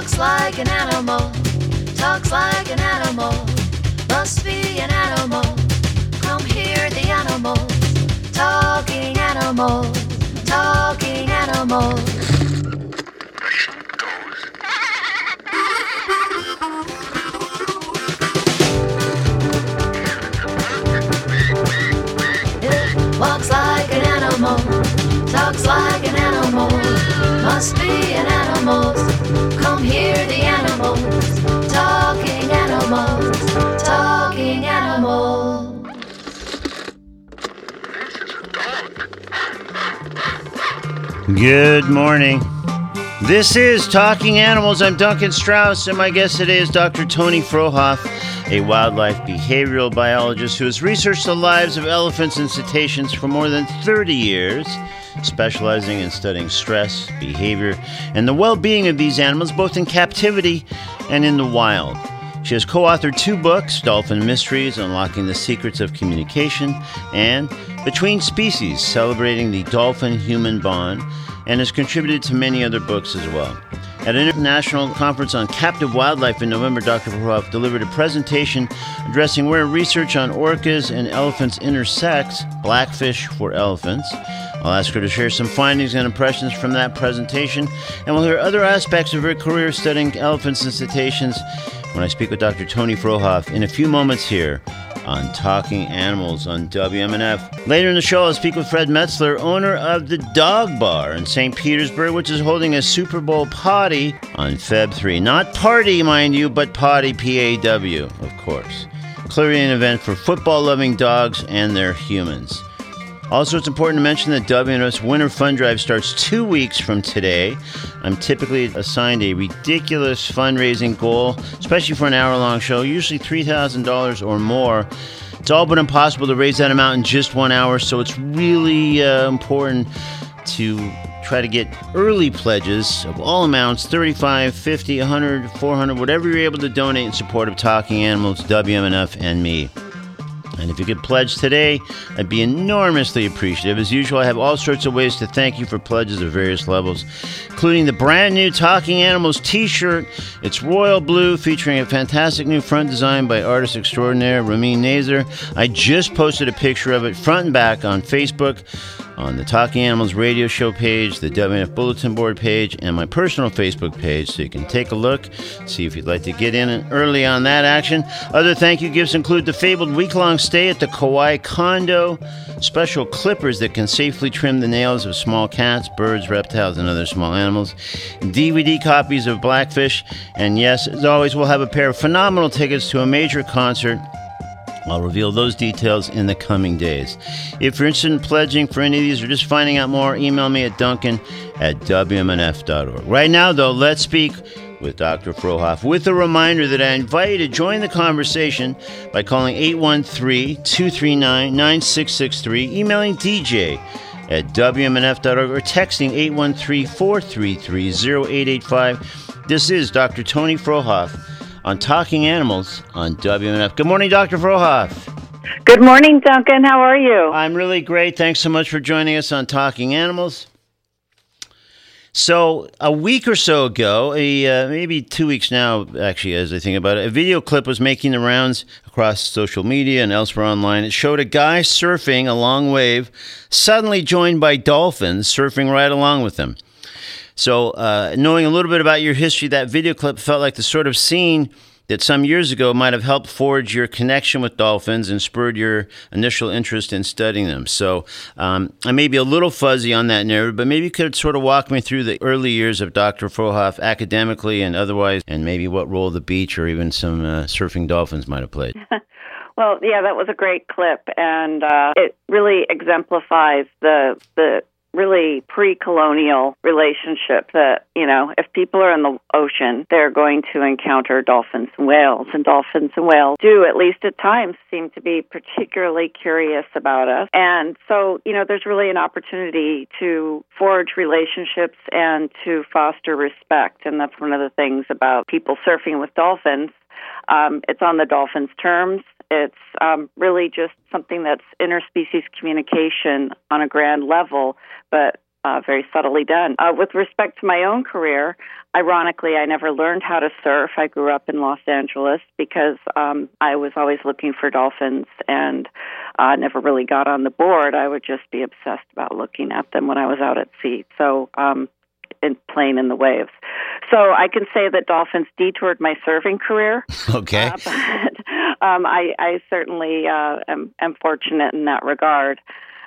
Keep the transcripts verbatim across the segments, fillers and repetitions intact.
Walks like an animal, talks like an animal, must be an animal. Come hear the animals, talking animals, talking animals. It walks like an animal, talks like an animal, must be an animal. Come hear the animals, talking animals, talking animals. Good morning. This is Talking Animals. I'm Duncan Strauss, and my guest today is Doctor Tony Frohoff, a wildlife behavioral biologist who has researched the lives of elephants and cetaceans for more than thirty years, specializing in studying stress, behavior, and the well-being of these animals, both in captivity and in the wild. She has co-authored two books, Dolphin Mysteries, Unlocking the Secrets of Communication, and Between Species, Celebrating the Dolphin-Human Bond, and has contributed to many other books as well. At an international conference on captive wildlife in November, Doctor Frohoff delivered a presentation addressing where research on orcas and elephants intersects, Blackfish for Elephants. I'll ask her to share some findings and impressions from that presentation, and we'll hear other aspects of her career studying elephants and cetaceans when I speak with Doctor Tony Frohoff in a few moments here on Talking Animals on W M N F. Later in the show, I'll speak with Fred Metzler, owner of the Dog Bar in Saint Petersburg, which is holding a Super Bowl potty on February third. Not party, mind you, but potty, P A W, of course. Clearly an event for football-loving dogs and their humans. Also, it's important to mention that W M N F's Winter Fund Drive starts two weeks from today. I'm typically assigned a ridiculous fundraising goal, especially for an hour-long show, usually three thousand dollars or more. It's all but impossible to raise that amount in just one hour, so it's really uh, important to try to get early pledges of all amounts, thirty-five, fifty, one hundred, four hundred, whatever you're able to donate in support of Talking Animals, W M N F, and me. And if you could pledge today, I'd be enormously appreciative. As usual, I have all sorts of ways to thank you for pledges of various levels, including the brand new Talking Animals t-shirt. It's royal blue, featuring a fantastic new front design by artist extraordinaire Ramin Nazer. I just posted a picture of it front and back on Facebook, on the Talking Animals radio show page, the W M N F bulletin board page, and my personal Facebook page, so you can take a look, see if you'd like to get in early on that action. Other thank you gifts include the fabled week-long stay at the Kauai condo, special clippers that can safely trim the nails of small cats, birds, reptiles, and other small animals, D V D copies of Blackfish, and yes, as always, we'll have a pair of phenomenal tickets to a major concert. I'll reveal those details in the coming days. If you're interested in pledging for any of these or just finding out more, email me at duncan at w m n f dot org. Right now, though, let's speak with Doctor Frohoff, with a reminder that I invite you to join the conversation by calling eight one three, two three nine, nine six six three, emailing D J at w m n f dot org, or texting eight one three, four three three, zero eight eight five. This is Doctor Tony Frohoff on Talking Animals on W M N F. Good morning, Doctor Frohoff. Good morning, Duncan. How are you? I'm really great. Thanks so much for joining us on Talking Animals. So a week or so ago, a, uh, maybe two weeks now, actually, as I think about it, a video clip was making the rounds across social media and elsewhere online. It showed a guy surfing a long wave, suddenly joined by dolphins surfing right along with him. So uh, knowing a little bit about your history, that video clip felt like the sort of scene that some years ago might have helped forge your connection with dolphins and spurred your initial interest in studying them. So um, I may be a little fuzzy on that narrative, but maybe you could sort of walk me through the early years of Doctor Frohoff academically and otherwise, and maybe what role the beach or even some uh, surfing dolphins might have played. Well, yeah, that was a great clip, and uh, it really exemplifies the the really pre-colonial relationship that, you know, if people are in the ocean, they're going to encounter dolphins and whales, and dolphins and whales do, at least at times, seem to be particularly curious about us. And so, you know, there's really an opportunity to forge relationships and to foster respect, and that's one of the things about people surfing with dolphins. Um, it's on the dolphins' terms. It's um, really just something that's interspecies communication on a grand level, but uh, very subtly done. Uh, with respect to my own career, ironically, I never learned how to surf. I grew up in Los Angeles because um, I was always looking for dolphins and uh, never really got on the board. I would just be obsessed about looking at them when I was out at sea. So, um, in playing in the waves. So I can say that dolphins detoured my surfing career. Okay. Uh, but um, I, I certainly uh, am, am fortunate in that regard.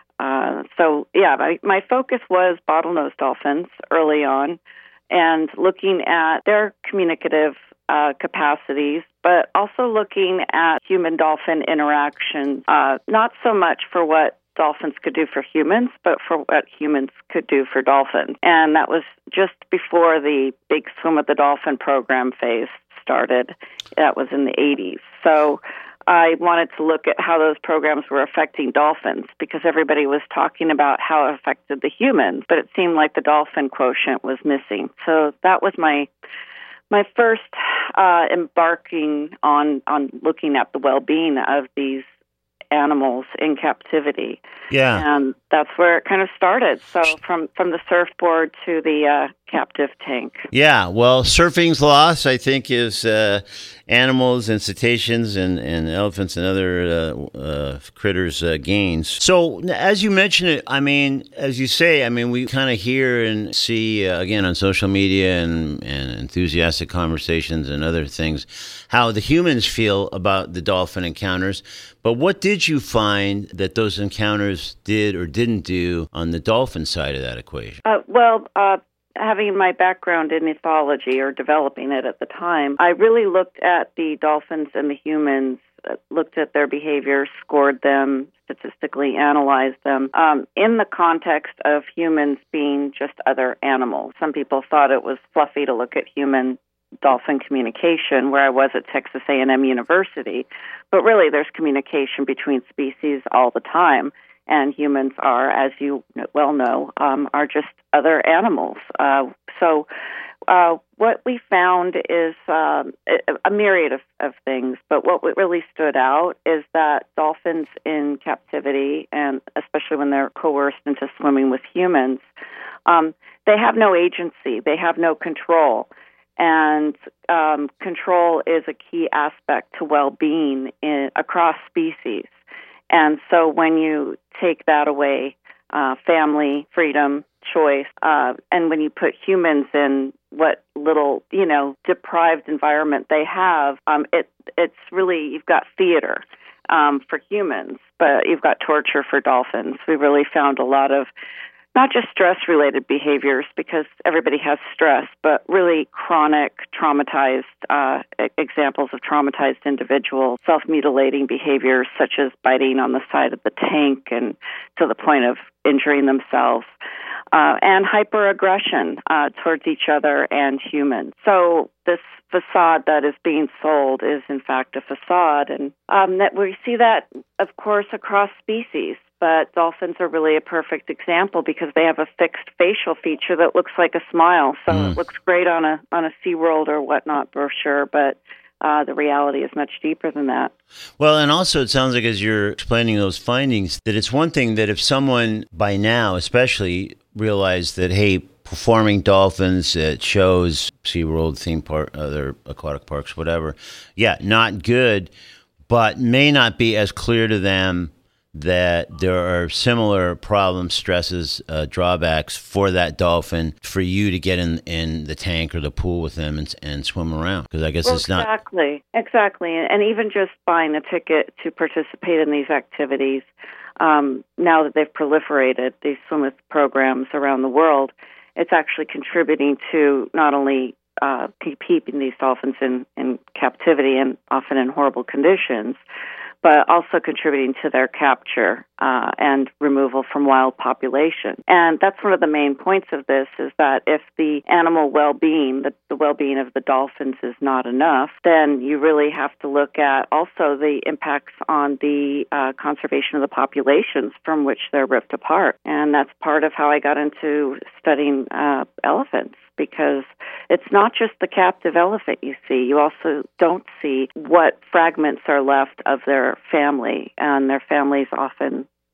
Uh, so, yeah, my, my focus was bottlenose dolphins early on and looking at their communicative uh, capacities, but also looking at human-dolphin interaction, uh, not so much for what dolphins could do for humans, but for what humans could do for dolphins. And that was just before the big Swim with the Dolphin program phase started. That was in the eighties. So I wanted to look at how those programs were affecting dolphins because everybody was talking about how it affected the humans, but it seemed like the dolphin quotient was missing. So that was my my first uh, embarking on, on looking at the well-being of these animals in captivity. Yeah. And that's where it kind of started. So from, from the surfboard to the uh, captive tank. Yeah. Well, surfing's loss, I think, is uh, animals and cetaceans and, and elephants and other uh, uh, critters' uh, gains. So as you mentioned it, I mean, as you say, I mean, we kind of hear and see, uh, again, on social media and, and enthusiastic conversations and other things, how the humans feel about the dolphin encounters. But what did you find that those encounters did or didn't do on the dolphin side of that equation? Uh, well, uh, having my background in ethology or developing it at the time, I really looked at the dolphins and the humans, uh, looked at their behavior, scored them, statistically analyzed them um, in the context of humans being just other animals. Some people thought it was fluffy to look at human dolphin communication, where I was at Texas A and M University. But really, there's communication between species all the time, and humans are, as you well know, um, are just other animals. Uh, so uh, what we found is um, a myriad of, of things, but what really stood out is that dolphins in captivity, and especially when they're coerced into swimming with humans, um, they have no agency, they have no control. And um, control is a key aspect to well-being in, across species. And so when you take that away, uh, family, freedom, choice, uh, and when you put humans in what little, you know, deprived environment they have, um, it it's really, you've got theater um, for humans, but you've got torture for dolphins. We really found a lot of not just stress-related behaviors, because everybody has stress, but really chronic, traumatized uh, examples of traumatized individuals, self-mutilating behaviors such as biting on the side of the tank and to the point of injuring themselves, uh, and hyperaggression uh, towards each other and humans. So this facade that is being sold is, in fact, a facade, and um, that we see that, of course, across species. But dolphins are really a perfect example because they have a fixed facial feature that looks like a smile. So mm. it looks great on a on a SeaWorld or whatnot brochure, but uh, the reality is much deeper than that. Well, and also it sounds like as you're explaining those findings, that it's one thing that if someone by now especially realized that, hey, performing dolphins at shows, SeaWorld, theme park, other aquatic parks, whatever, yeah, not good, but may not be as clear to them that there are similar problems, stresses, uh, drawbacks for that dolphin for you to get in, in the tank or the pool with them and, and swim around. Because I guess well, it's not... Exactly, exactly. And even just buying a ticket to participate in these activities, um, now that they've proliferated, these swim with programs around the world, it's actually contributing to not only uh, keeping these dolphins in, in captivity and often in horrible conditions, but also contributing to their capture uh, and removal from wild population. And that's one of the main points of this, is that if the animal well-being, the, the well-being of the dolphins is not enough, then you really have to look at also the impacts on the uh, conservation of the populations from which they're ripped apart. And that's part of how I got into studying uh, elephants, because it's not just the captive elephant you see. You also don't see what fragments are left of their family, and their families often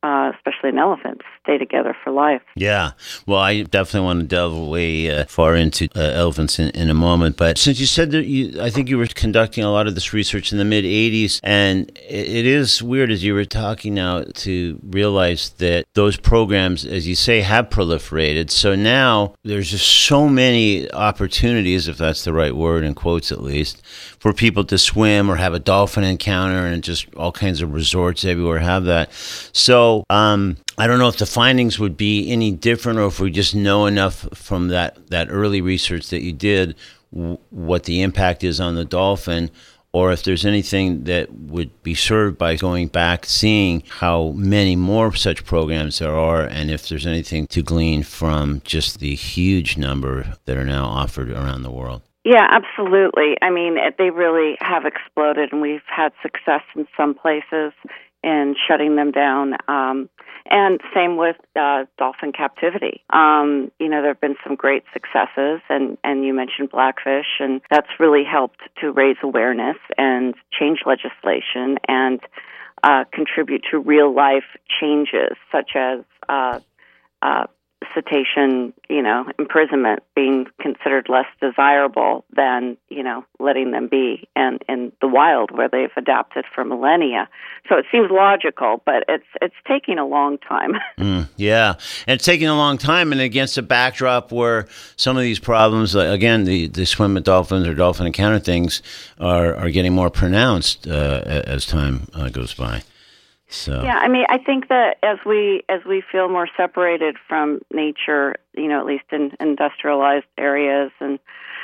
uh, especially in elephants, stay together for life. Yeah. Well, I definitely want to delve way uh, far into uh, elephants in, in a moment. But since you said that you, I think you were conducting a lot of this research in the mid eighties, and it, it is weird as you were talking now to realize that those programs, as you say, have proliferated. So now there's just so many opportunities, if that's the right word, in quotes at least, for people to swim or have a dolphin encounter, and just all kinds of resorts everywhere have that. So um, I don't know if the findings would be any different, or if we just know enough from that, that early research that you did w- what the impact is on the dolphin, or if there's anything that would be served by going back, seeing how many more such programs there are, and if there's anything to glean from just the huge number that are now offered around the world. Yeah, absolutely. I mean, it, they really have exploded, and we've had success in some places in shutting them down. Um, and same with uh, dolphin captivity. Um, you know, there have been some great successes, and, and you mentioned Blackfish, and that's really helped to raise awareness and change legislation and uh, contribute to real-life changes, such as uh, uh, cetacean, you know, imprisonment being considered less desirable than, you know, letting them be in, in the wild where they've adapted for millennia. So it seems logical, but it's it's taking a long time. Mm, yeah, and it's taking a long time, and against a backdrop where some of these problems, uh, again, the, the swim with dolphins or dolphin encounter things are, are getting more pronounced uh, as time uh, goes by. So. Yeah, I mean, I think that as we as we feel more separated from nature, you know, at least in industrialized areas and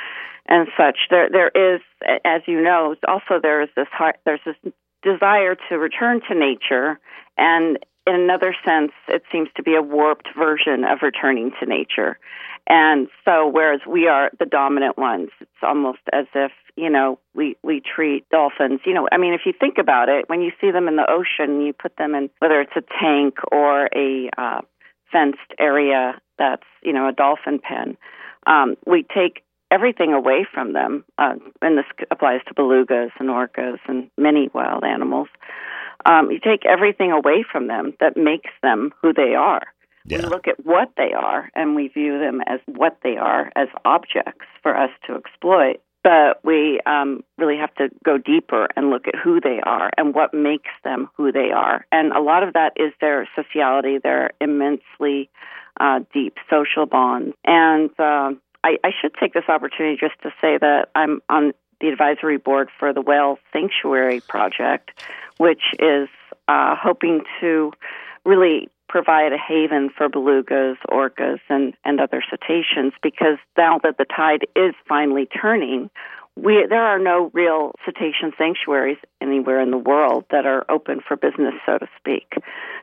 and such, there there is, as you know, also there is this heart, there's this desire to return to nature, and in another sense, it seems to be a warped version of returning to nature. And so, whereas we are the dominant ones, it's almost as if, you know, we, we treat dolphins, you know, I mean, if you think about it, when you see them in the ocean, you put them in, whether it's a tank or a uh, fenced area that's, you know, a dolphin pen, um, we take everything away from them, uh, and this applies to belugas and orcas and many wild animals. Um, you take everything away from them that makes them who they are. Yeah. We look at what they are, and we view them as what they are, as objects for us to exploit. But we um, really have to go deeper and look at who they are and what makes them who they are. And a lot of that is their sociality, their immensely uh, deep social bonds. And uh, I, I should take this opportunity just to say that I'm on the advisory board for the Whale Sanctuary Project, which is uh, hoping to really provide a haven for belugas, orcas, and, and other cetaceans, because now that the tide is finally turning, we there are no real cetacean sanctuaries anywhere in the world that are open for business, so to speak.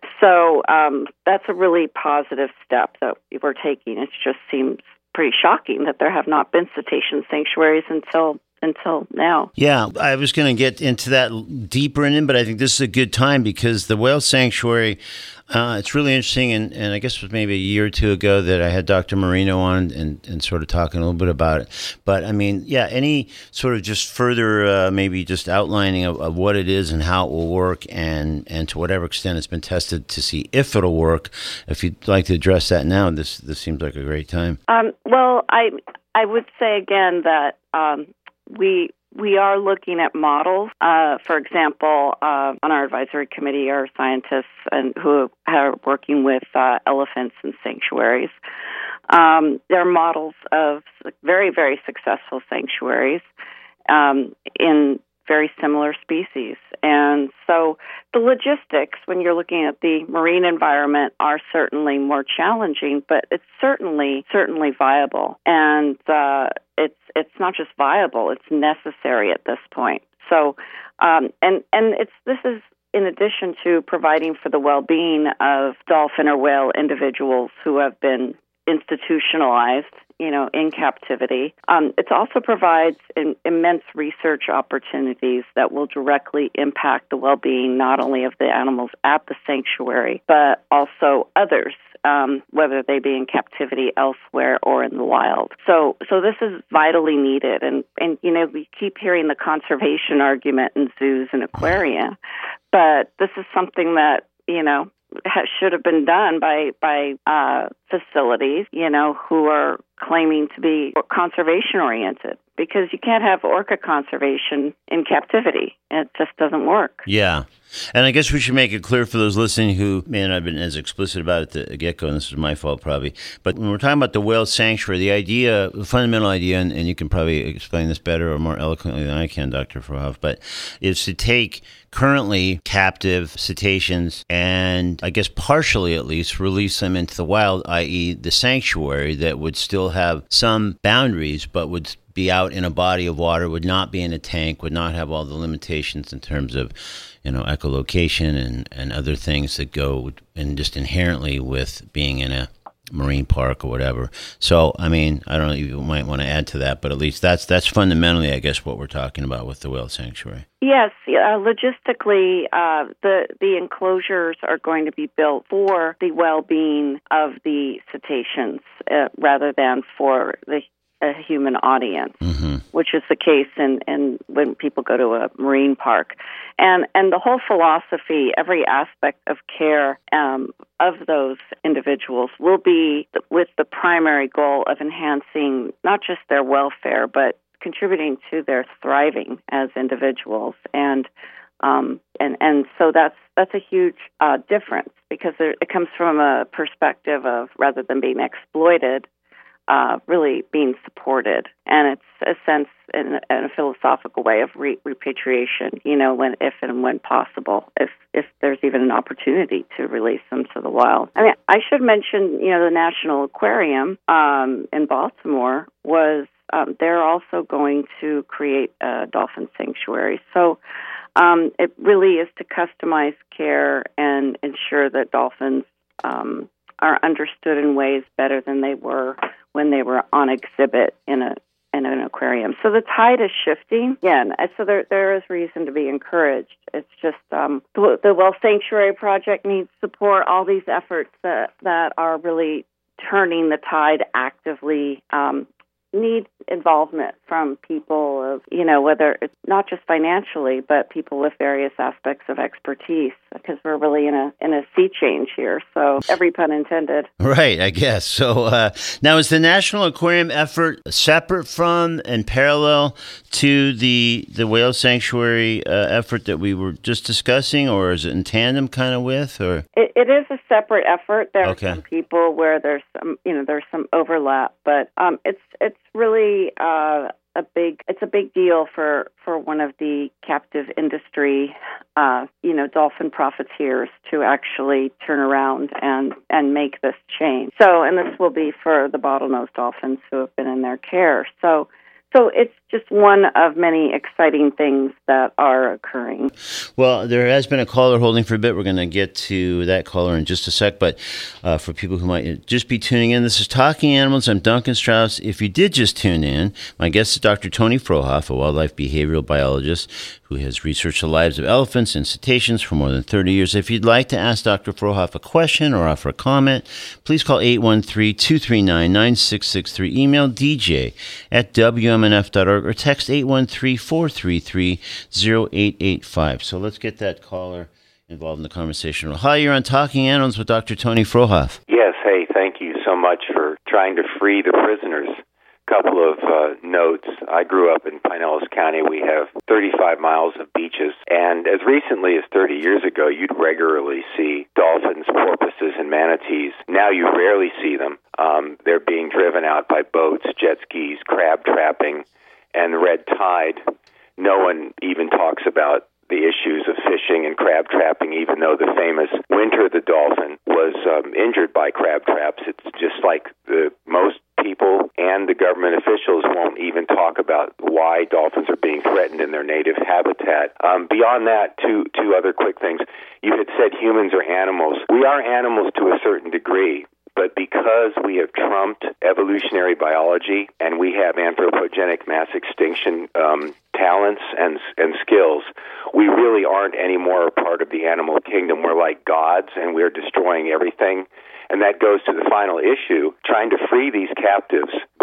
So um, that's a really positive step that we're taking. It just seems pretty shocking that there have not been cetacean sanctuaries until until now. Yeah, I was going to get into that deeper in, but I think this is a good time because the whale sanctuary, uh, it's really interesting, and, and I guess it was maybe a year or two ago that I had Doctor Marino on and, and sort of talking a little bit about it. But, I mean, yeah, any sort of just further uh, maybe just outlining of, of what it is and how it will work, and, and to whatever extent it's been tested to see if it'll work. If you'd like to address that now, this this seems like a great time. Um, well, I I would say again that um, We we are looking at models. Uh, for example, uh, on our advisory committee are scientists and who are working with uh, elephants in sanctuaries. Um, there are models of very, very successful sanctuaries um, in very similar species. And so the logistics, when you're looking at the marine environment, are certainly more challenging, but it's certainly, certainly viable. And uh, it's it's not just viable, it's necessary at this point. So, um, and, and it's this is in addition to providing for the well-being of dolphin or whale individuals who have been institutionalized, you know, in captivity. Um, it also provides in, immense research opportunities that will directly impact the well-being not only of the animals at the sanctuary, but also others, um, whether they be in captivity elsewhere or in the wild. So, so this is vitally needed. And, and, you know, we keep hearing the conservation argument in zoos and aquaria, but this is something that, you know, ha- should have been done by by uh, facilities, you know, who are claiming to be conservation oriented, because you can't have orca conservation in captivity. It just doesn't work. Yeah. And I guess we should make it clear for those listening who may not have been as explicit about it at the get-go, and this is my fault probably, but when we're talking about the whale sanctuary, the idea, the fundamental idea, and, and you can probably explain this better or more eloquently than I can, Doctor Frohoff, but is to take currently captive cetaceans and, I guess partially at least, release them into the wild, that is the sanctuary that would still have some boundaries, but would be out in a body of water, would not be in a tank, would not have all the limitations in terms of, you know, echolocation and, and other things that go and just inherently with being in a marine park or whatever. So, I mean, I don't know, you might want to add to that, but at least that's that's fundamentally, I guess, what we're talking about with the whale sanctuary. Yes, uh, logistically, uh, the the enclosures are going to be built for the well-being of the cetaceans uh, rather than for the a human audience, mm-hmm. which is the case in, in when people go to a marine park. And and the whole philosophy, every aspect of care um, of those individuals will be with the primary goal of enhancing not just their welfare, but contributing to their thriving as individuals. And um, and and so that's that's a huge uh, difference, because there, it comes from a perspective of, rather than being exploited, Uh, really being supported, and it's a sense in, in a philosophical way of re- repatriation. You know, when, if and when possible, if if there's even an opportunity to release them to the wild. I mean, I should mention, you know, the National Aquarium um, in Baltimore was um, they're also going to create a dolphin sanctuary. So um, it really is to customize care and ensure that dolphins um, are understood in ways better than they were when they were on exhibit in a in an aquarium. So the tide is shifting again. So there there is reason to be encouraged. It's just um, the, the Whale Sanctuary Project needs support. All these efforts that that are really turning the tide actively um, need involvement from people of, you know, whether it's not just financially, but people with various aspects of expertise, because we're really in a in a sea change here. So every pun intended. Right, I guess. So uh, now, is the National Aquarium effort separate from and parallel to the the whale sanctuary uh, effort that we were just discussing, or is it in tandem kind of with? Or it, it is a separate effort. There okay. are some people where there's some, you know, there's some overlap, but um, it's it's really uh, a big it's a big deal for, for one of the captive industry, uh, you know, dolphin profiteers to actually turn around and, and make this change. So, and this will be for the bottlenose dolphins who have been in their care. So, so it's just one of many exciting things that are occurring. Well, there has been a caller holding for a bit. We're going to get to that caller in just a sec. But uh, for people who might just be tuning in, this is Talking Animals. I'm Duncan Strauss. If you did just tune in, my guest is Doctor Tony Frohoff, a wildlife behavioral biologist who has researched the lives of elephants and cetaceans for more than thirty years. If you'd like to ask Doctor Frohoff a question or offer a comment, please call eight one three, two three nine, nine six six three. Email d j at w m n f dot org or text eight one three, four three three, zero eight eight five. So let's get that caller involved in the conversation. Hi, you're on Talking Animals with Doctor Tony Frohoff. Yes, hey, thank you so much for trying to free the prisoners. Couple of uh, notes. I grew up in Pinellas County. We have thirty-five miles of beaches, and as recently as thirty years ago, you'd regularly see dolphins, porpoises, and manatees. Now you rarely see them. Um, they're being driven out by boats, jet skis, crab trapping, and the red tide. No one even talks about the issues of fishing and crab trapping, even though the famous Winter the dolphin was um, injured by crab traps. It's just like the most people and the government officials won't even talk about why dolphins are being threatened in their native habitat. Um, beyond that, two two other quick things. You had said humans are animals. We are animals to a certain degree, but because we have trumped evolutionary biology and we have anthropogenic mass extinction um, talents and and skills, we really aren't anymore a part of the animal kingdom. We're like gods, and we're destroying everything. And that goes to the final issue, trying to free these captives.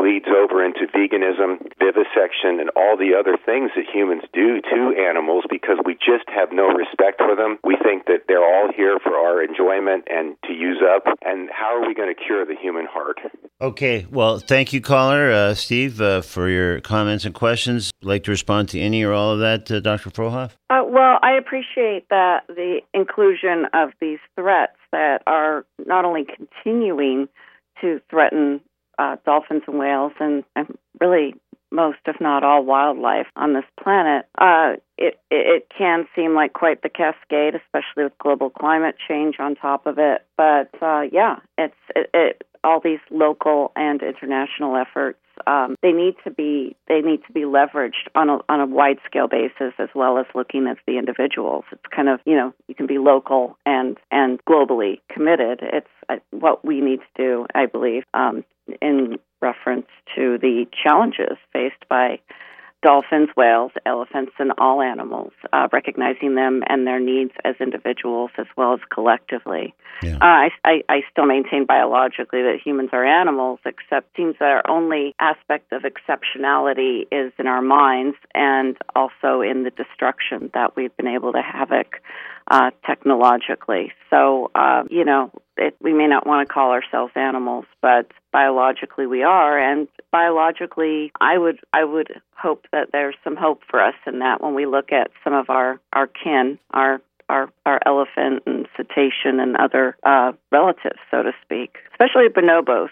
bleeds over into veganism, vivisection, and all the other things that humans do to animals because we just have no respect for them. We think that they're all here for our enjoyment and to use up. And how are we going to cure the human heart? Okay, well, thank you, caller, uh, Steve, uh, for your comments and questions. I'd like to respond to any or all of that, uh, Doctor Frohoff? Uh, well, I appreciate that the inclusion of these threats that are not only continuing to threaten uh, dolphins and whales and, and really most, if not all, wildlife on this planet. Uh, it, it can seem like quite the cascade, especially with global climate change on top of it. But uh, yeah, it's it, it, all these local and international efforts. Um, they need to be they need to be leveraged on a on a wide scale basis as well as looking at the individuals. It's kind of, you know, you can be local and and globally committed. It's uh, what we need to do, I believe, um, in reference to the challenges faced by dolphins, whales, elephants, and all animals, uh, recognizing them and their needs as individuals as well as collectively. Yeah. Uh, I, I, I still maintain biologically that humans are animals, except it seems that our only aspect of exceptionality is in our minds and also in the destruction that we've been able to havoc uh, technologically. So, uh, you know, it, we may not want to call ourselves animals, but biologically we are, and biologically I would I would hope that there's some hope for us in that when we look at some of our, our kin, our Our, our elephant and cetacean and other uh, relatives, so to speak, especially bonobos.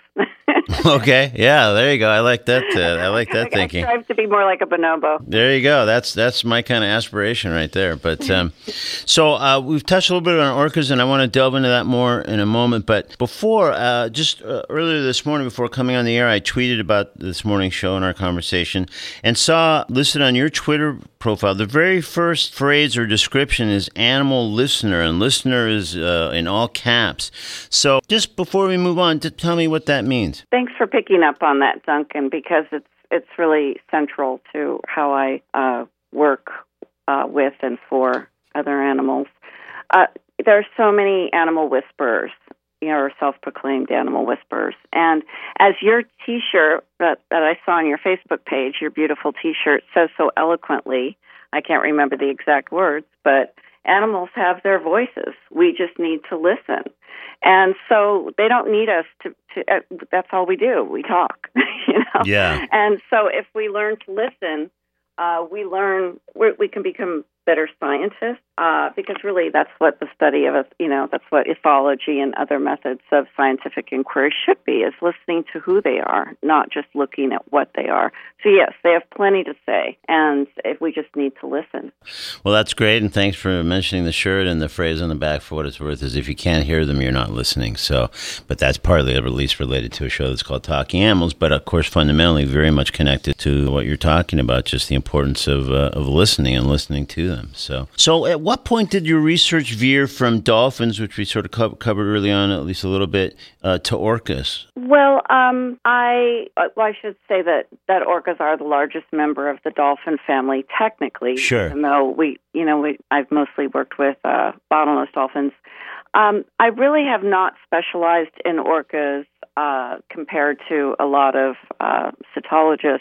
Okay, yeah, there you go. I like that. Uh, I like that I thinking. I strive to be more like a bonobo. There you go. That's that's my kind of aspiration right there. But um, so uh, we've touched a little bit on orcas, and I want to delve into that more in a moment. But before, uh, just uh, earlier this morning, before coming on the air, I tweeted about this morning's show and our conversation, and saw listed on your Twitter profile the very first phrase or description is animal listener, and listener is uh, in all caps. So just before we move on, just tell me what that means. Thanks for picking up on that, Duncan, because it's it's really central to how I uh, work uh, with and for other animals. Uh, there are so many animal whisperers, you know, or self-proclaimed animal whisperers. And as your T-shirt that, that I saw on your Facebook page, your beautiful T-shirt says so eloquently, I can't remember the exact words, but animals have their voices. We just need to listen. And so they don't need us to, to uh, that's all we do. We talk, you know? Yeah. And so if we learn to listen, uh, we learn, we we can become better scientists, uh, because really that's what the study of, you know, that's what ethology and other methods of scientific inquiry should be, is listening to who they are, not just looking at what they are. So yes, they have plenty to say, and if we just need to listen. Well, that's great, and thanks for mentioning the shirt, and the phrase on the back, for what it's worth, is if you can't hear them, you're not listening. So, but that's partly at least related to a show that's called Talking Animals, but of course fundamentally very much connected to what you're talking about, just the importance of uh, of listening and listening to them. So, so at what point did your research veer from dolphins, which we sort of co- covered early on, at least a little bit, uh, to orcas? Well, um, I well, I should say that, that orcas are the largest member of the dolphin family, technically. Sure. Even though we, you know, we I've mostly worked with uh, bottlenose dolphins. Um, I really have not specialized in orcas uh, compared to a lot of uh, cetologists.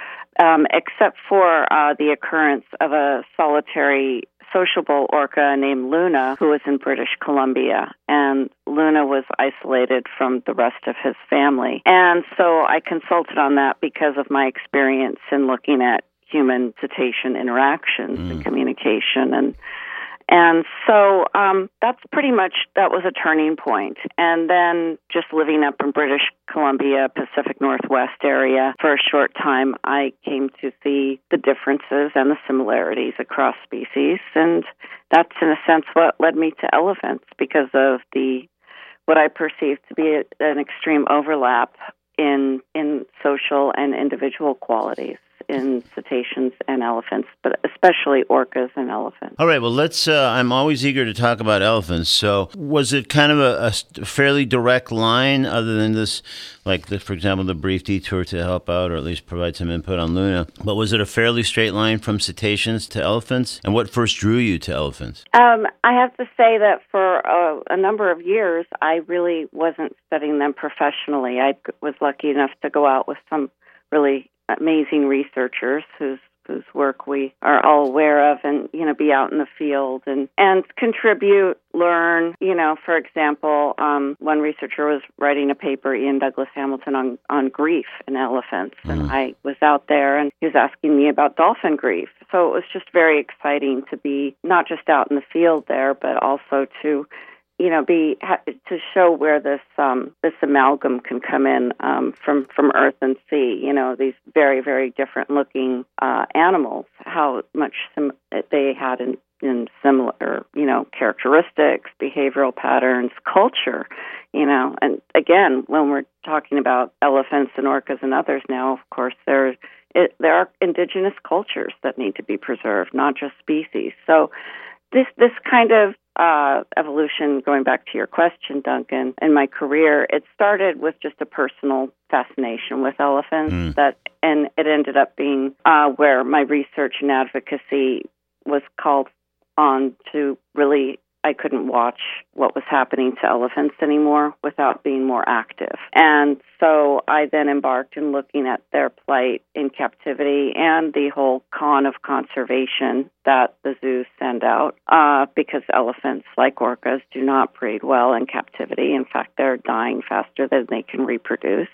Um, except for uh, the occurrence of a solitary sociable orca named Luna, who was in British Columbia. And Luna was isolated from the rest of his family. And so I consulted on that because of my experience in looking at human cetacean interactions mm. and communication. And And so um, that's pretty much, that was a turning point. And then just living up in British Columbia, Pacific Northwest area for a short time, I came to see the differences and the similarities across species. And that's, in a sense, what led me to elephants, because of the what I perceive to be a, an extreme overlap in in social and individual qualities in cetaceans and elephants, but especially orcas and elephants. All right, well, let's, uh, I'm always eager to talk about elephants. So was it kind of a, a fairly direct line, other than this, like, the, for example, the brief detour to help out, or at least provide some input on Luna, but was it a fairly straight line from cetaceans to elephants? And what first drew you to elephants? Um, I have to say that for a, a number of years, I really wasn't studying them professionally. I was lucky enough to go out with some really amazing researchers whose whose work we are all aware of, and, you know, be out in the field and, and contribute, learn. You know, for example, um, one researcher was writing a paper, Ian Douglas Hamilton, on, on grief in elephants, mm. and I was out there, and he was asking me about dolphin grief. So it was just very exciting to be not just out in the field there, but also to you know, be to show where this um, this amalgam can come in um, from from earth and sea. You know, these very very different looking uh, animals, how much sim- they had in, in similar, you know, characteristics, behavioral patterns, culture. You know, and again, when we're talking about elephants and orcas and others now, of course, there it, there are indigenous cultures that need to be preserved, not just species. So this this kind of Uh, evolution, going back to your question, Duncan, in my career, it started with just a personal fascination with elephants, mm. that, and it ended up being uh, where my research and advocacy was called on to really, I couldn't watch what was happening to elephants anymore without being more active. And so I then embarked in looking at their plight in captivity and the whole con of conservation that the zoos send out, uh, because elephants, like orcas, do not breed well in captivity. In fact, they're dying faster than they can reproduce.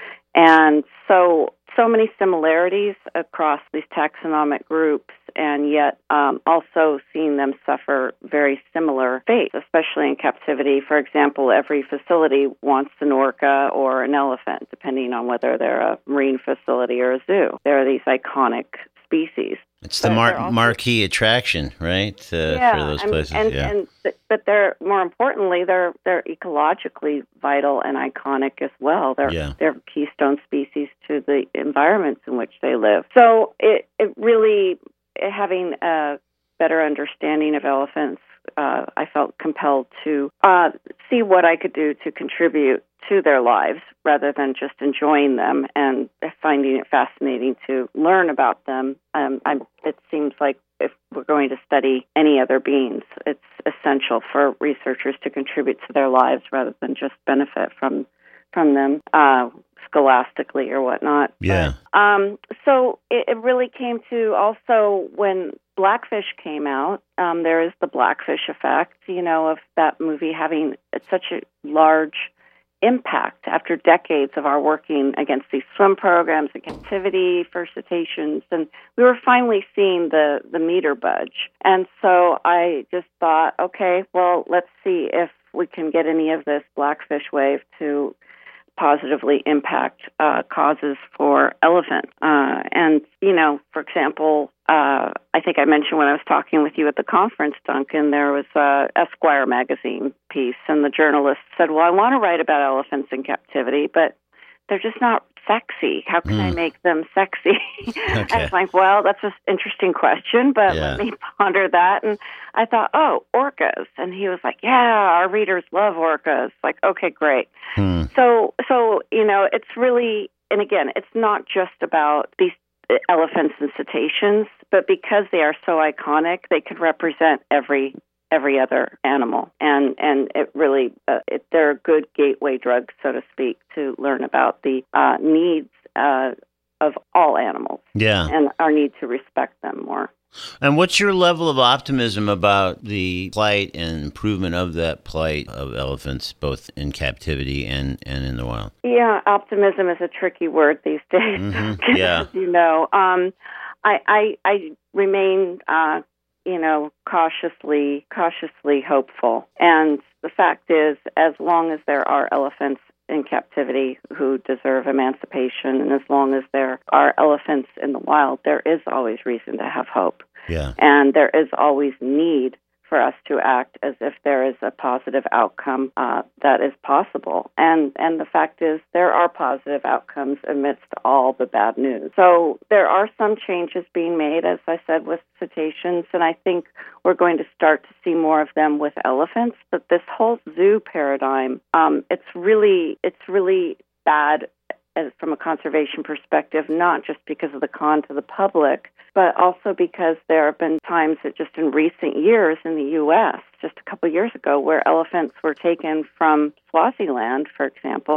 And so, so many similarities across these taxonomic groups, and yet um, also seeing them suffer very similar fates, especially in captivity. For example, every facility wants an orca or an elephant, depending on whether they're a marine facility or a zoo. There are these iconic species. It's the mar- also, marquee attraction, right? Uh, yeah, for those and, places. And, yeah. and, but they're more importantly, they're they're ecologically vital and iconic as well. They're yeah. they're keystone species to the environments in which they live. So it it really having a better understanding of elephants, uh, I felt compelled to uh, see what I could do to contribute to their lives rather than just enjoying them and finding it fascinating to learn about them. Um, I'm, it seems like if we're going to study any other beings, it's essential for researchers to contribute to their lives rather than just benefit from from them uh, scholastically or whatnot. Yeah. But, um, so it, it really came to also when Blackfish came out, um, there is the Blackfish effect, you know, of that movie having such a large impact after decades of our working against these swim programs and captivity for cetaceans, and we were finally seeing the, the meter budge. And so I just thought, okay, well, let's see if we can get any of this Blackfish wave to positively impact uh, causes for elephants. Uh, and, you know, for example, uh, I think I mentioned when I was talking with you at the conference, Duncan, there was a Esquire magazine piece, and the journalist said, well, I want to write about elephants in captivity, but they're just not sexy. How can mm. I make them sexy? Okay. I was like, well, that's an interesting question, but yeah. let me ponder that. And I thought, oh, orcas. And he was like, yeah, our readers love orcas. Like, okay, great. Mm. So, so, you know, it's really, and again, it's not just about these elephants and cetaceans, but because they are so iconic, they could represent every every other animal, and and it really uh, it, they're good gateway drugs, so to speak, to learn about the uh, needs uh, of all animals, yeah, and our need to respect them more. And what's your level of optimism about the plight and improvement of that plight of elephants, both in captivity and, and in the wild? Yeah, optimism is a tricky word these days. Mm-hmm. Yeah, as you know, um, I, I I remain. Uh, you know, cautiously, cautiously hopeful. And the fact is, as long as there are elephants in captivity who deserve emancipation, and as long as there are elephants in the wild, there is always reason to have hope. Yeah. And there is always need for us to act as if there is a positive outcome uh, that is possible. And and the fact is, there are positive outcomes amidst all the bad news. So there are some changes being made, as I said, with cetaceans, and I think we're going to start to see more of them with elephants. But this whole zoo paradigm, um, it's really it's really bad as, from a conservation perspective, not just because of the con to the public, but also because there have been times that just in recent years in the U S, just a couple of years ago, where elephants were taken from Swaziland, for example,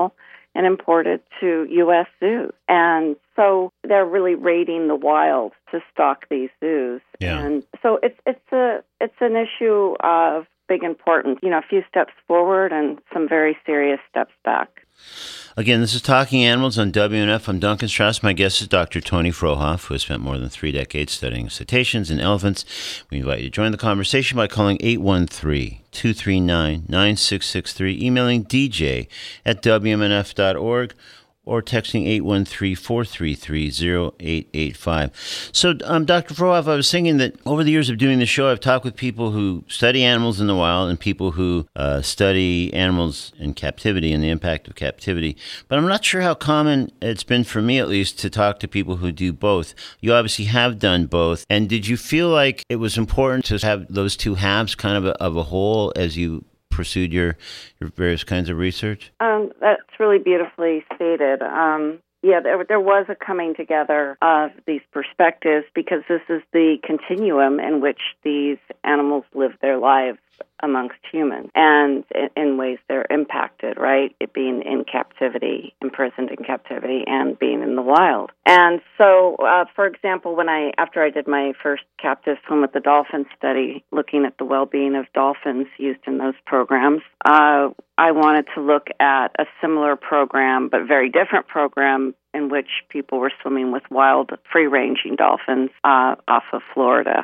and imported to U S zoos. And so they're really raiding the wild to stock these zoos. Yeah. And so it's it's a it's an issue of big importance, you know, a few steps forward and some very serious steps back. Again, this is Talking Animals on W N F. I'm Duncan Strauss. My guest is Doctor Tony Frohoff, who has spent more than three decades studying cetaceans and elephants. We invite you to join the conversation by calling eight one three, two three nine, nine six six three, emailing d j at w m n f dot org, or texting eight one three, four three three, zero eight eight five. So, um, Doctor Frohoff, I was thinking that over the years of doing the show, I've talked with people who study animals in the wild and people who uh, study animals in captivity and the impact of captivity. But I'm not sure how common it's been for me, at least, to talk to people who do both. You obviously have done both. And did you feel like it was important to have those two halves kind of a, of a whole as you pursued your, your various kinds of research? Um, that's really beautifully stated. Um, yeah, there, there was a coming together of these perspectives because this is the continuum in which these animals live their lives amongst humans, and in, in ways they're impacted, right? It being in captivity, imprisoned in captivity, and being in the wild. And so, uh, for example, when I, after I did my first captive swim with the dolphin study, looking at the well-being of dolphins used in those programs, uh, I wanted to look at a similar program, but very different program, in which people were swimming with wild, free-ranging dolphins uh, off of Florida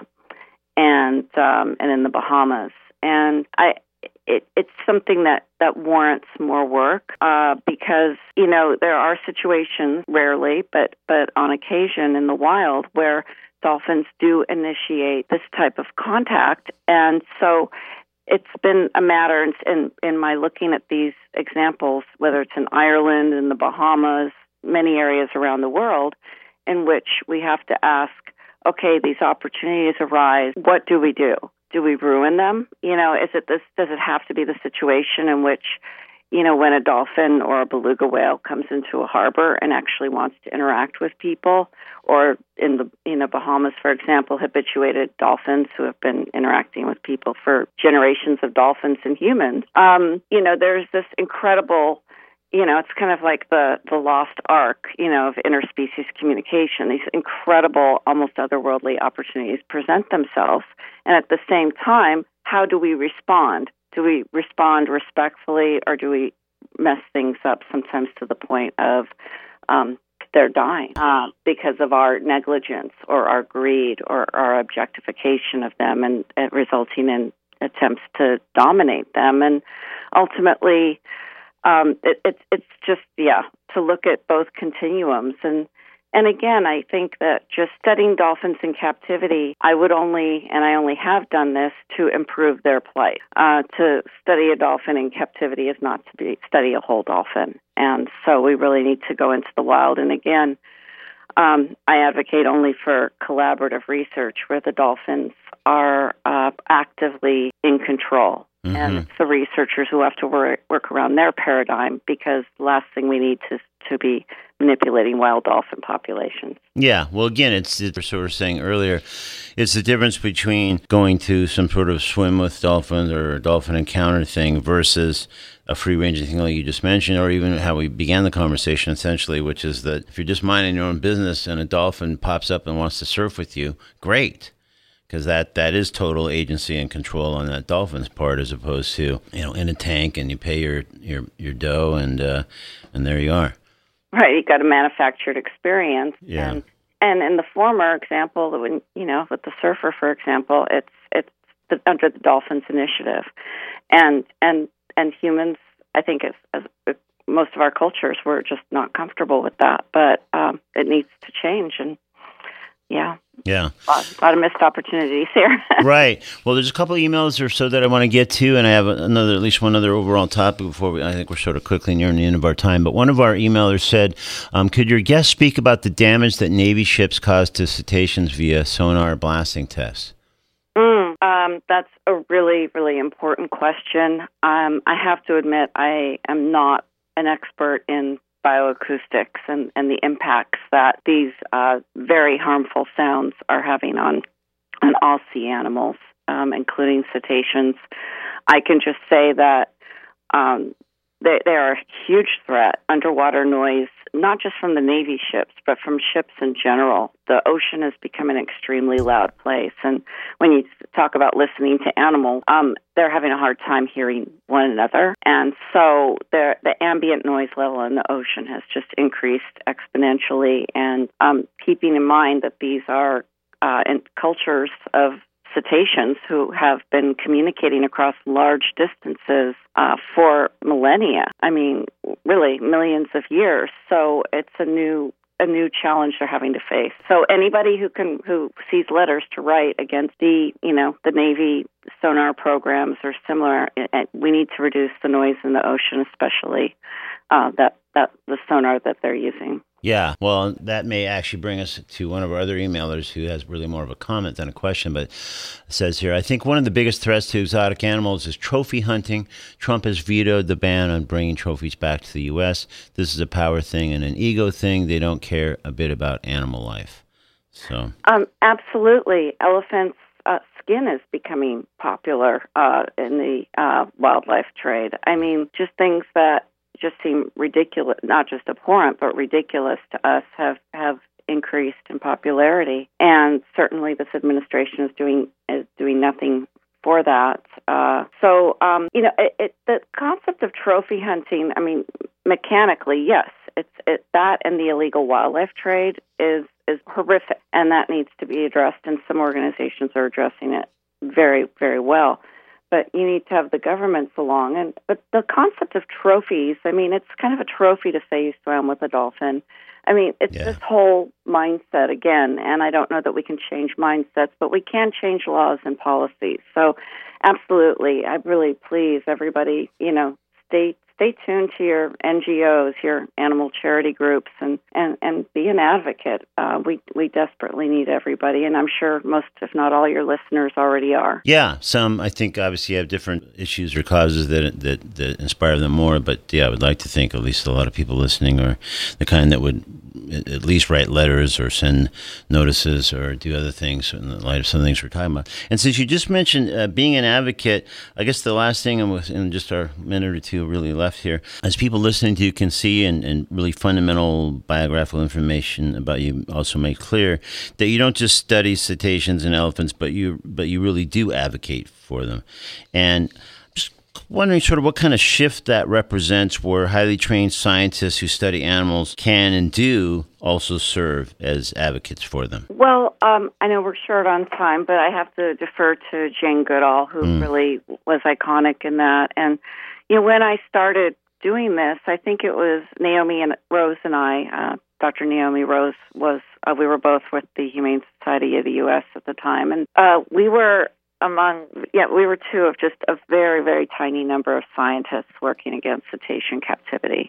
and um, and in the Bahamas. And I, it, it's something that, that warrants more work uh, because, you know, there are situations, rarely, but, but on occasion in the wild, where dolphins do initiate this type of contact. And so it's been a matter in, in, in my looking at these examples, whether it's in Ireland, in the Bahamas, many areas around the world, in which we have to ask, okay, these opportunities arise, what do we do? Do we ruin them? You know, is it this? Does it have to be the situation in which, you know, when a dolphin or a beluga whale comes into a harbor and actually wants to interact with people, or in the you know Bahamas, for example, habituated dolphins who have been interacting with people for generations of dolphins and humans? Um, you know, there's this incredible. You know, it's kind of like the, the lost ark, you know, of interspecies communication. These incredible, almost otherworldly opportunities present themselves. And at the same time, how do we respond? Do we respond respectfully, or do we mess things up sometimes to the point of um, they're dying uh, because of our negligence or our greed or our objectification of them, and, and resulting in attempts to dominate them. And ultimately, Um, it, it, it's just, yeah, to look at both continuums. And, and again, I think that just studying dolphins in captivity, I would only, and I only have done this to improve their plight. Uh, to study a dolphin in captivity is not to be, study a whole dolphin. And so we really need to go into the wild. And again, um, I advocate only for collaborative research where the dolphins are uh, actively in control. Mm-hmm. And it's the researchers who have to work, work around their paradigm, because the last thing we need to to be manipulating wild dolphin populations. Yeah, well, again, it's what we were saying earlier. It's the difference between going to some sort of swim with dolphins or a dolphin encounter thing versus a free-ranging thing like you just mentioned, or even how we began the conversation, essentially, which is that if you're just minding your own business and a dolphin pops up and wants to surf with you, great. Because that, that is total agency and control on that dolphin's part, as opposed to, you know, in a tank and you pay your your, your dough and uh, and there you are. Right, you got a manufactured experience. Yeah. And, and in the former example, when you know, with the surfer, for example, it's it's the, under the Dolphins Initiative, and and and humans, I think, as, as most of our cultures, we're just not comfortable with that. But um, it needs to change, and yeah. Yeah. A lot, a lot of missed opportunities here. Right. Well, there's a couple of emails or so that I want to get to, and I have another, at least one other overall topic before we, I think we're sort of quickly nearing the end of our time. But one of our emailers said, um, could your guest speak about the damage that Navy ships cause to cetaceans via sonar blasting tests? Mm, um, that's a really, really important question. Um, I have to admit, I am not an expert in bioacoustics and, and the impacts that these uh, very harmful sounds are having on on all sea animals, um, including cetaceans. I can just say that um, they, they are a huge threat. Underwater noise, not just from the Navy ships, but from ships in general. The ocean has become an extremely loud place. And when you talk about listening to animals, um, they're having a hard time hearing one another. And so the, the ambient noise level in the ocean has just increased exponentially. And um, keeping in mind that these are uh, in cultures of cetaceans who have been communicating across large distances uh, for millennia. I mean, really millions of years. So it's a new a new challenge they're having to face. So anybody who can who sees letters to write against the you know the Navy sonar programs or similar, we need to reduce the noise in the ocean, especially uh, that that the sonar that they're using. Yeah, well, that may actually bring us to one of our other emailers who has really more of a comment than a question, but it says here, I think one of the biggest threats to exotic animals is trophy hunting. Trump has vetoed the ban on bringing trophies back to the U S. This is a power thing and an ego thing. They don't care a bit about animal life. So, um, absolutely. Elephants' uh, skin is becoming popular uh, in the uh, wildlife trade. I mean, just things that just seem ridiculous, not just abhorrent, but ridiculous to us, have, have increased in popularity. And certainly this administration is doing is doing nothing for that. Uh, so, um, you know, it, it, the concept of trophy hunting, I mean, mechanically, yes, it's it, that and the illegal wildlife trade is, is horrific, and that needs to be addressed, and some organizations are addressing it very, very well. But you need to have the governments along. And but the concept of trophies, I mean, it's kind of a trophy to say you swam with a dolphin. I mean, it's yeah. this whole mindset again, and I don't know that we can change mindsets, but we can change laws and policies. So absolutely, I really please everybody, you know, stay stay tuned to your N G Os, your animal charity groups, and, and, and be an advocate. Uh, we we desperately need everybody, and I'm sure most, if not all, your listeners already are. Yeah, some, I think, obviously have different issues or causes that, that, that inspire them more, but yeah, I would like to think at least a lot of people listening are the kind that would at least write letters or send notices or do other things in the light of some of the things we're talking about. And since you just mentioned uh, being an advocate, I guess the last thing in just our minute or two really left here, as people listening to you can see, and, and really fundamental biographical information about you also make clear that you don't just study cetaceans and elephants, but you but you really do advocate for them. And just wondering sort of what kind of shift that represents, where highly trained scientists who study animals can and do also serve as advocates for them. Well, um, I know we're short on time, but I have to defer to Jane Goodall, who mm. really was iconic in that. And you know, when I started doing this, I think it was Naomi and Rose and I, uh, Doctor Naomi Rose was, uh, we were both with the Humane Society of the U S at the time. And uh, we were among, yeah, we were two of just a very, very tiny number of scientists working against cetacean captivity.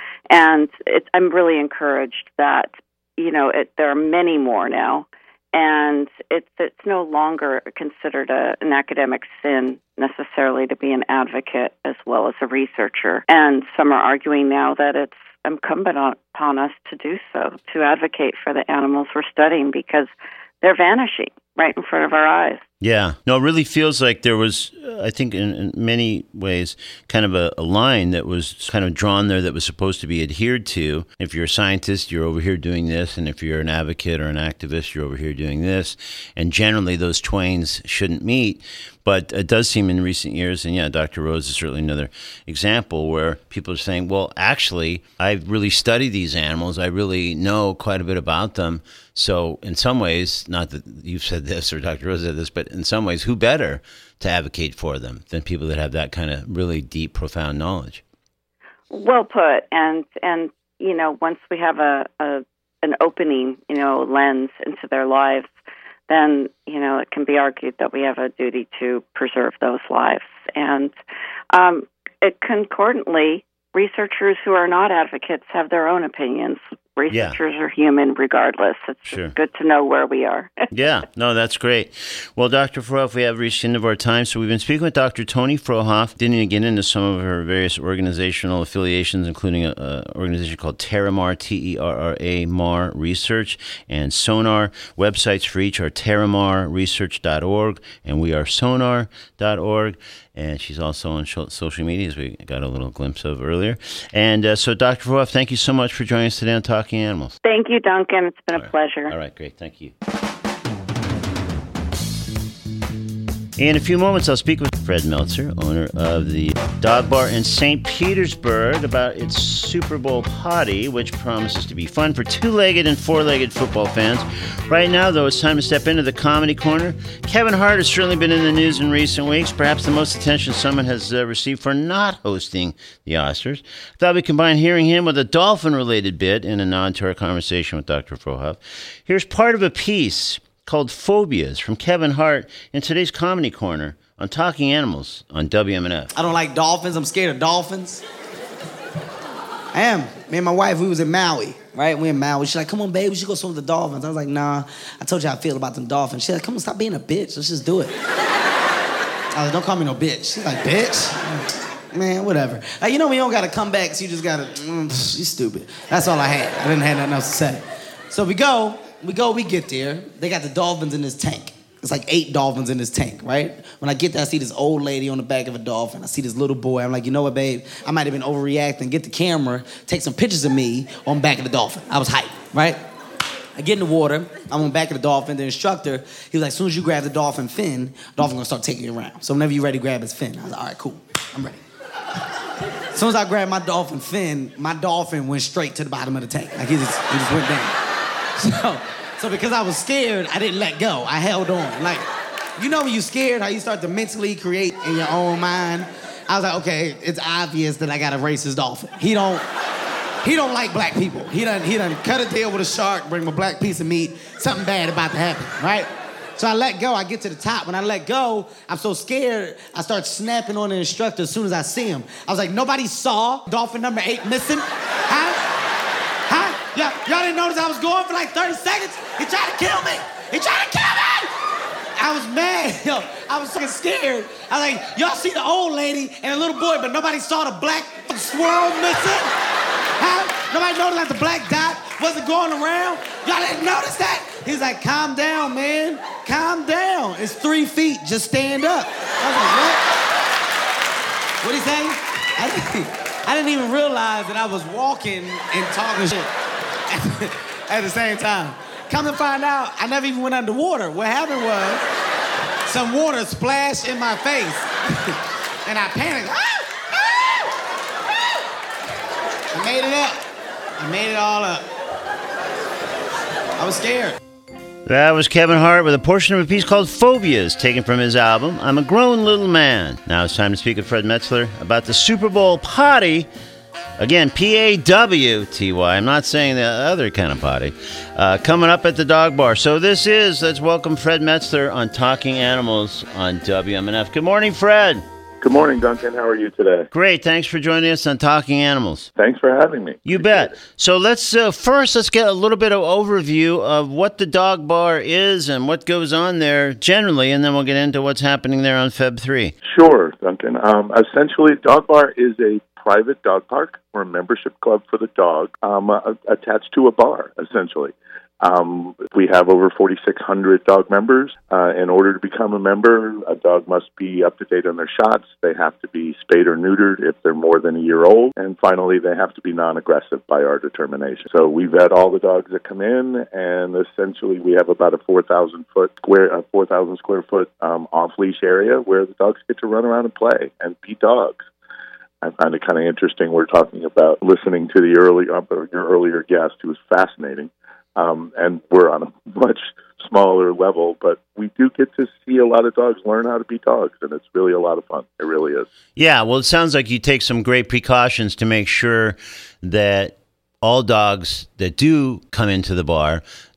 And it's, I'm really encouraged that, you know, it, there are many more now. And it's it's no longer considered a, an academic sin necessarily to be an advocate as well as a researcher. And some are arguing now that it's incumbent on, upon us to do so, to advocate for the animals we're studying, because they're vanishing right in front of our eyes. Yeah. No, it really feels like there was, uh, I think in, in many ways, kind of a, a line that was kind of drawn there that was supposed to be adhered to. If you're a scientist, you're over here doing this. And if you're an advocate or an activist, you're over here doing this. And generally, those twains shouldn't meet. But it does seem in recent years, and yeah, Doctor Rose is certainly another example where people are saying, well, actually, I really study these animals. I really know quite a bit about them. So in some ways, not that you've said this or Doctor Rose said this, but in some ways, who better to advocate for them than people that have that kind of really deep, profound knowledge? Well put. And, and you know, once we have a, a an opening, you know, lens into their lives, then, you know, it can be argued that we have a duty to preserve those lives. And um, it concordantly, researchers who are not advocates have their own opinions, researchers yeah. are human regardless. It's sure. good to know where we are. Yeah, no, that's great. Well, Doctor Frohoff, we have reached the end of our time, so we've been speaking with Doctor Toni Frohoff. Didn't even get into some of her various organizational affiliations, including an organization called Terramar, T E R R A, M A R Research, and Sonar. Websites for each are terramar research dot org, and we are sonar dot org. And she's also on social media, as we got a little glimpse of earlier. And uh, so, Doctor Frohoff, thank you so much for joining us today on Talking Animals. Thank you, Duncan. It's been All a right. pleasure. All right, great. Thank you. In a few moments, I'll speak with Fred Meltzer, owner of the Dog Bar in Saint Petersburg, about its Super Bowl potty, which promises to be fun for two-legged and four-legged football fans. Right now, though, it's time to step into the comedy corner. Kevin Hart has certainly been in the news in recent weeks, perhaps the most attention someone has uh, received for not hosting the Oscars. I thought we'd combine hearing him with a dolphin-related bit in a nod to our conversation with Doctor Frohoff. Here's part of a piece called Phobias from Kevin Hart in today's Comedy Corner on Talking Animals on W M N F. I don't like dolphins. I'm scared of dolphins. I am. Me and my wife, we was in Maui, right? We in Maui. She's like, come on, babe, we should go swim with the dolphins. I was like, nah, I told you how I feel about them dolphins. She's like, come on, stop being a bitch. Let's just do it. I was like, don't call me no bitch. She's like, bitch? Man, whatever. Like, you know when you don't got to come back, so you just got to, mm, you stupid. That's all I had. I didn't have nothing else to say. So we go. We go, we get there. They got the dolphins in this tank. It's like eight dolphins in this tank, right? When I get there, I see this old lady on the back of a dolphin. I see this little boy. I'm like, you know what, babe? I might have been overreacting. Get the camera, take some pictures of me on the back of the dolphin. I was hyped, right? I get in the water. I'm on the back of the dolphin. The instructor, he was like, as soon as you grab the dolphin fin, the dolphin gonna start taking you around. So whenever you're ready, grab his fin. I was like, all right, cool. I'm ready. As soon as I grabbed my dolphin fin, my dolphin went straight to the bottom of the tank. Like, he just, he just went down. So, so because I was scared, I didn't let go. I held on. Like, you know when you're scared, how you start to mentally create in your own mind? I was like, okay, it's obvious that I got a racist dolphin. He don't, he don't like black people. He done, he done cut a deal with a shark, bring him a black piece of meat. Something bad about to happen, right? So I let go. I get to the top. When I let go, I'm so scared, I start snapping on the instructor as soon as I see him. I was like, nobody saw dolphin number eight missing? Huh? Huh? Yeah, y'all didn't notice I was going for like thirty seconds? He tried to kill me! He tried to kill me! I was mad, yo. I was fucking scared. I was like, y'all see the old lady and the little boy, but nobody saw the black squirrel missing? Huh? Nobody noticed that the black dot wasn't going around? Y'all didn't notice that? He's like, calm down, man. Calm down. It's three feet. Just stand up. I was like, what? What'd he say? I didn't, I didn't even realize that I was walking and talking shit at the same time. Come to find out, I never even went underwater. What happened was some water splashed in my face. And I panicked. Ah! Ah! I made it up. I made it all up. I was scared. That was Kevin Hart with a portion of a piece called Phobias, taken from his album, I'm a Grown Little Man. Now it's time to speak with Fred Metzler about the Super Bowl potty. Again, P A W T Y. I'm not saying the other kind of potty. Uh, coming up at the Dog Bar. So this is, let's welcome Fred Metzler on Talking Animals on W M N F. Good morning, Fred. Good morning, Duncan. How are you today? Great. Thanks for joining us on Talking Animals. Thanks for having me. You bet. So let's uh, first let's get a little bit of overview of what the Dog Bar is and what goes on there generally, and then we'll get into what's happening there on February third. Sure, Duncan. Um, essentially, Dog Bar is a private dog park or a membership club for the dog um, uh, attached to a bar, essentially. Um, we have over forty-six hundred dog members. Uh, in order to become a member, a dog must be up to date on their shots. They have to be spayed or neutered if they're more than a year old. And finally, they have to be non-aggressive by our determination. So we vet all the dogs that come in, and essentially we have about a four thousand foot square, uh, four thousand square foot um, off-leash area where the dogs get to run around and play and be dogs. I find it kind of interesting. We're talking about listening to the early, uh, your earlier guest, who was fascinating. Um, and we're on a much smaller level, but we do get to see a lot of dogs learn how to be dogs, and it's really a lot of fun. It really is. Yeah, well, it sounds like you take some great precautions to make sure that all dogs that do come into the bar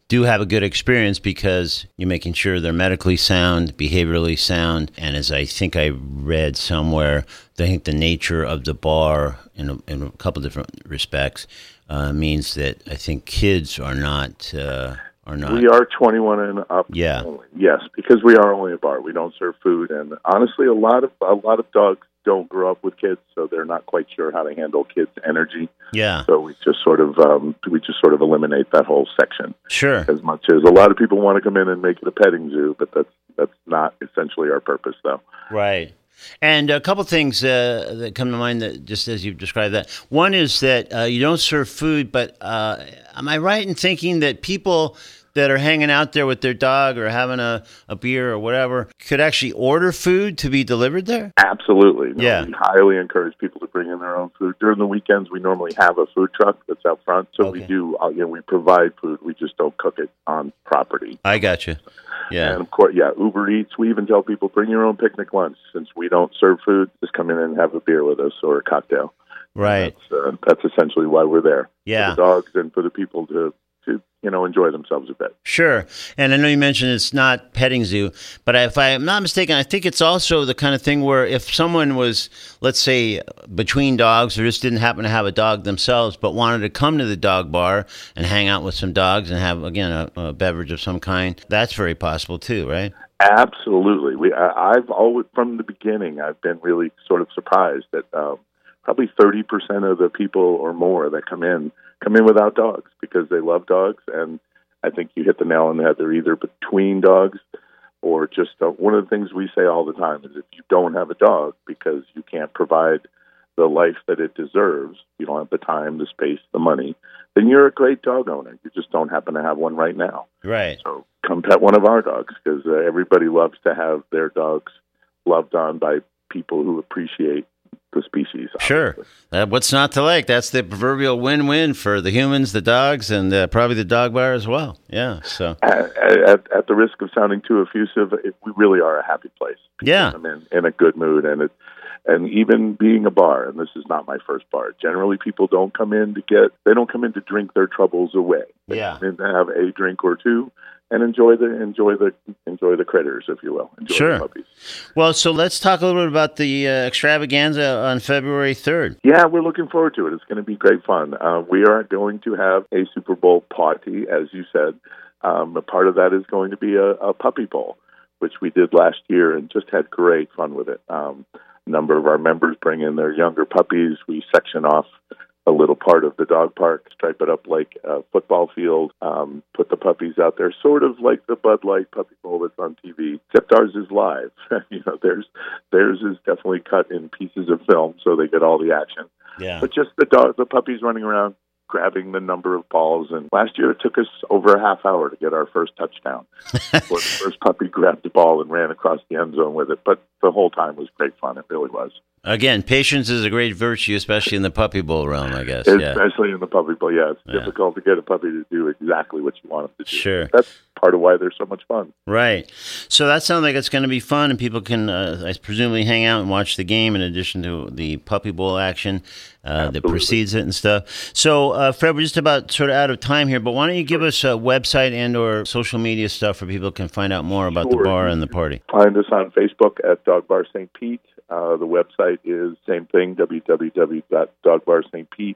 do have a good experience because you're making sure they're medically sound, behaviorally sound, and as I think I read somewhere, I think the nature of the bar in a, in a couple different respects uh, means that I think kids are not uh, are not. We are twenty-one and up. Yeah. Only. Yes, because we are only a bar. We don't serve food, and honestly, a lot of a lot of dogs don't grow up with kids, so they're not quite sure how to handle kids' energy. Yeah. So we just sort of um, we just sort of eliminate that whole section. Sure. As much as a lot of people want to come in and make it a petting zoo, but that's that's not essentially our purpose, though. Right. And a couple things uh, that come to mind that just as you've described that. One is that uh, you don't serve food, but uh, am I right in thinking that people that are hanging out there with their dog or having a, a beer or whatever could actually order food to be delivered there? Absolutely. No, Yeah. We highly encourage people to bring in their own food. During the weekends, we normally have a food truck that's out front, so Okay. we do, uh, you know, we provide food. We just don't cook it on property. I got you. Yeah. And of course, yeah, Uber Eats. We even tell people, bring your own picnic lunch. Since we don't serve food, just come in and have a beer with us or a cocktail. Right. That's, uh, that's essentially why we're there. Yeah. For the dogs and for the people to, to, you know, enjoy themselves a bit. Sure. And I know you mentioned it's not petting zoo, but if I'm not mistaken, I think it's also the kind of thing where if someone was, let's say, between dogs or just didn't happen to have a dog themselves, but wanted to come to the dog bar and hang out with some dogs and have, again, a, a beverage of some kind, that's very possible too, right? Absolutely. We, I, I've always, from the beginning, I've been really sort of surprised that um, probably thirty percent of the people or more that come in come in without dogs because they love dogs. And I think you hit the nail on the head. They're either between dogs or just uh, one of the things we say all the time is if you don't have a dog because you can't provide the life that it deserves, you don't have the time, the space, the money, then you're a great dog owner. You just don't happen to have one right now. Right. So come pet one of our dogs because uh, everybody loves to have their dogs loved on by people who appreciate the species. Sure. Uh, what's not to like? That's the proverbial win-win for the humans, the dogs, and uh, probably the dog bar as well. Yeah. So. At, at, at the risk of sounding too effusive, it, we really are a happy place. People Yeah. come in, in a good mood, and it, and even being a bar, and this is not my first bar. Generally, people don't come in to get. They don't come in to drink their troubles away. They Yeah. come in to have a drink or two. And enjoy the enjoy the enjoy the critters, if you will. Enjoy Sure. the puppies. Well, so let's talk a little bit about the uh, extravaganza on February third. Yeah, we're looking forward to it. It's going to be great fun. Uh, we are going to have a Super Bowl party, as you said. Um, a part of that is going to be a, a puppy bowl, which we did last year and just had great fun with it. Um, a number of our members bring in their younger puppies. We section off a little part of the dog park, stripe it up like a football field, um, put the puppies out there, sort of like the Bud Light Puppy Bowl that's on T V, except ours is live. you know, theirs, theirs is definitely cut in pieces of film, so they get all the action. Yeah. But just the dog, the puppies running around, grabbing the number of balls. And last year it took us over a half hour to get our first touchdown. Before the first puppy grabbed the ball and ran across the end zone with it. But the whole time was great fun. It really was. Again, patience is a great virtue, especially in the puppy bowl realm, I guess. Yeah. Especially in the puppy bowl, yeah. It's Yeah. difficult to get a puppy to do exactly what you want them to do. Sure. That's part of why they're so much fun. Right. So that sounds like it's going to be fun, and people can uh, I presumably hang out and watch the game in addition to the puppy bowl action uh, that Absolutely. precedes it and stuff. So, uh, Fred, we're just about sort of out of time here, but why don't you give us a website and or social media stuff where people can find out more about the Sure. bar and the party? Find us on Facebook at Dog Bar Saint Pete. Uh, the website is same thing, w w w dot dog bar saint pete.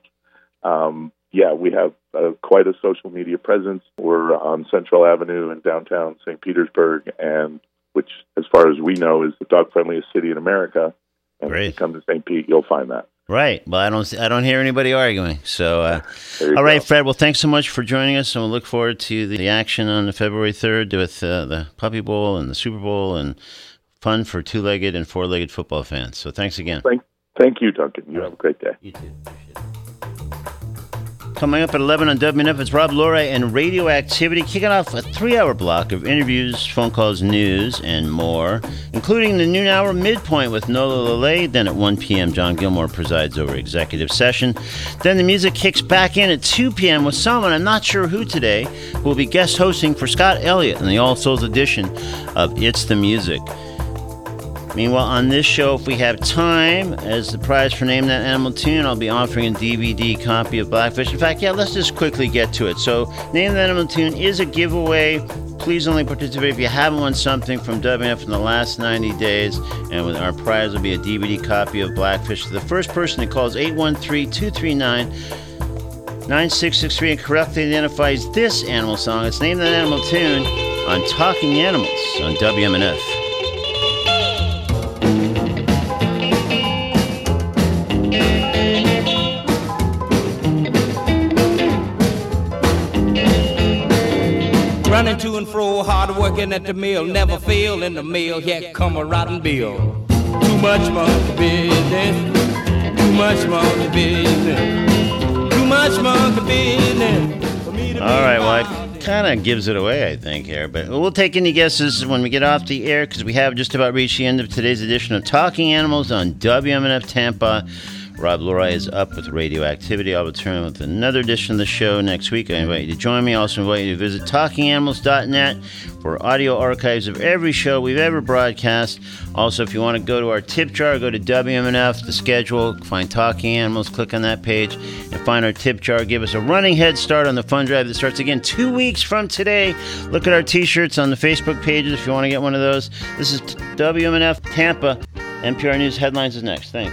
Um, yeah, we have uh, quite a social media presence. We're on Central Avenue in downtown Saint Petersburg, and which, as far as we know, is the dog-friendliest city in America. And Great. if you come to Saint Pete, you'll find that. Right. Well, I don't I don't hear anybody arguing. So, uh, There you all right, go. Fred. Well, thanks so much for joining us, and we'll look forward to the action on February third with uh, the Puppy Bowl and the Super Bowl and fun for two-legged and four-legged football fans. So thanks again. Thank, thank you, Duncan. You have a great day. You too. Appreciate it. Coming up at eleven on W N F, it's Rob Loray and Radioactivity, kicking off a three-hour block of interviews, phone calls, news, and more, including the noon hour midpoint with Nola Lalay. Then at one p.m., John Gilmore presides over executive session. Then the music kicks back in at two p.m. with someone, I'm not sure who today, who will be guest hosting for Scott Elliott in the All Souls edition of It's the Music. Meanwhile, on this show, if we have time, as the prize for Name That Animal Tune, I'll be offering a D V D copy of Blackfish. In fact, yeah, let's just quickly get to it. So, Name That Animal Tune is a giveaway. Please only participate if you haven't won something from W M N F in the last ninety days. And with our prize will be a D V D copy of Blackfish. The first person that calls eight one three, two three nine, nine six six three and correctly identifies this animal song. It's Name That Animal Tune on Talking Animals on W M N F. Running to and fro, hard working at the mill, never fail in the mill, yet come a rotten bill. Too much monkey business, too much monkey business, too much monkey business. For me to All right, well, it kind of gives it away, I think, here. But we'll take any guesses when we get off the air, because we have just about reached the end of today's edition of Talking Animals on W M N F Tampa. Rob Lurai is up with Radioactivity. I'll return with another edition of the show next week. I invite you to join me. I also invite you to visit talking animals dot net for audio archives of every show we've ever broadcast. Also, if you want to go to our tip jar, go to W M N F, the schedule, find Talking Animals, click on that page, and find our tip jar. Give us a running head start on the fund drive that starts again two weeks from today. Look at our t-shirts on the Facebook pages if you want to get one of those. This is W M N F Tampa. N P R News Headlines is next. Thanks.